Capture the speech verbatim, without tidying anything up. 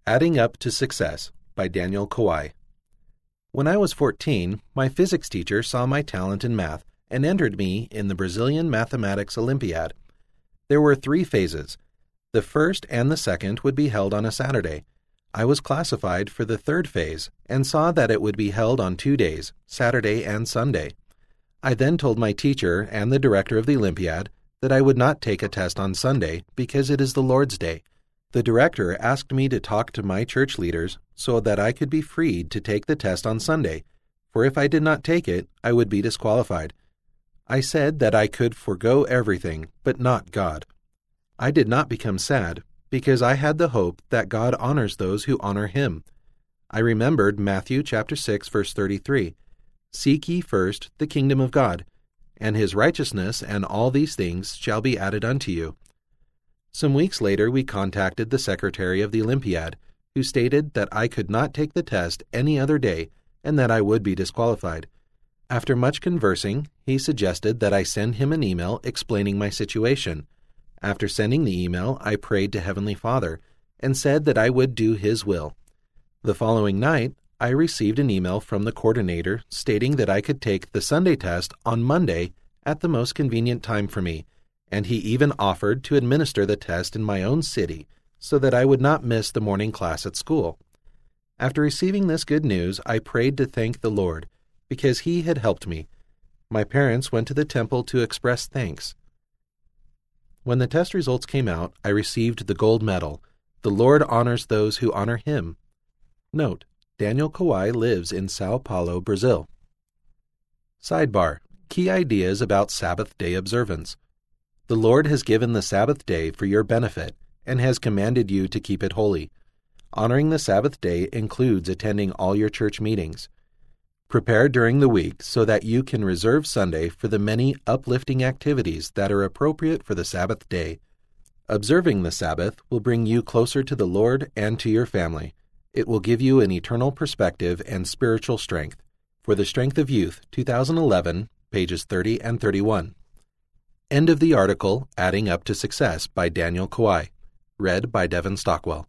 Adding Up to Success by Daniel Kawai. When I was fourteen, my physics teacher saw my talent in math and entered me in the Brazilian Mathematics Olympiad. There were three phases. The first and the second would be held on a Saturday. I was classified for the third phase and saw that it would be held on two days, Saturday and Sunday. I then told my teacher and the director of the Olympiad that I would not take a test on Sunday because it is the Lord's Day. The director asked me to talk to my church leaders so that I could be freed to take the test on Sunday, for if I did not take it, I would be disqualified. I said that I could forego everything, but not God. I did not become sad, because I had the hope that God honors those who honor Him. I remembered Matthew chapter six, verse thirty-three, "Seek ye first the kingdom of God, and His righteousness, and all these things shall be added unto you." Some weeks later, we contacted the secretary of the Olympiad, who stated that I could not take the test any other day and that I would be disqualified. After much conversing, he suggested that I send him an email explaining my situation. After sending the email, I prayed to Heavenly Father and said that I would do His will. The following night, I received an email from the coordinator stating that I could take the Sunday test on Monday at the most convenient time for me, and he even offered to administer the test in my own city so that I would not miss the morning class at school. After receiving this good news, I prayed to thank the Lord, because He had helped me. My parents went to the temple to express thanks. When the test results came out, I received the gold medal. The Lord honors those who honor Him. Note: Daniel Kawai lives in Sao Paulo, Brazil. Sidebar: Key ideas about Sabbath day observance. The Lord has given the Sabbath day for your benefit and has commanded you to keep it holy. Honoring the Sabbath day includes attending all your church meetings. Prepare during the week so that you can reserve Sunday for the many uplifting activities that are appropriate for the Sabbath day. Observing the Sabbath will bring you closer to the Lord and to your family. It will give you an eternal perspective and spiritual strength. For the Strength of Youth, two thousand eleven, pages thirty and thirty-one. End of the article, Adding Up to Success by Daniel Kawai. Read by Devin Stockwell.